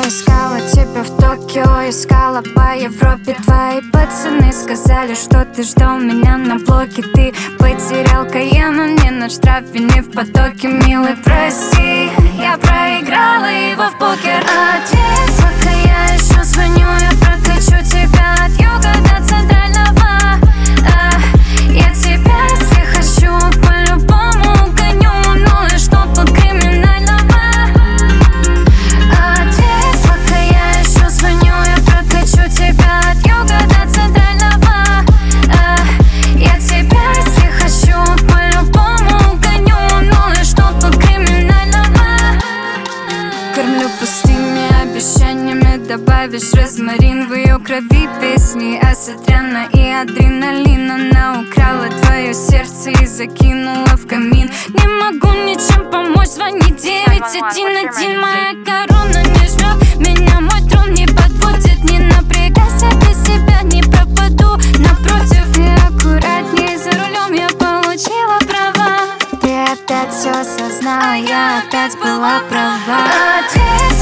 искала тебя в Токио, искала по Европе. Твои пацаны сказали, что ты ждал меня на блоке. Ты потерял Каена, не на штрафе, не в потоке. Милый, прости, я проиграла его в покер. Ответь, пока я еще звоню, я прокачу тебя от юга до центрального. Я тебя, если хочу, по-любому угоню. Ну и что тут криминального? Ответь, пока я еще звоню, я прокачу тебя от юга до центрального. Я тебя, если хочу, по-любому угоню. Ну и что тут криминального? Кормлю пустыми обещаниями, добавишь розмарин в ее крови. Песни Асатряна и адреналина. Она украла твое сердце и закинула в камин. Не могу ничем помочь, звони 911. Моя корона не жмет меня, мой трон не подводит. Не напрягайся, без себя не пропаду. Напротив, ты аккуратнее за рулем, я получила права. Ты опять все осознала, я опять была права. Ответь,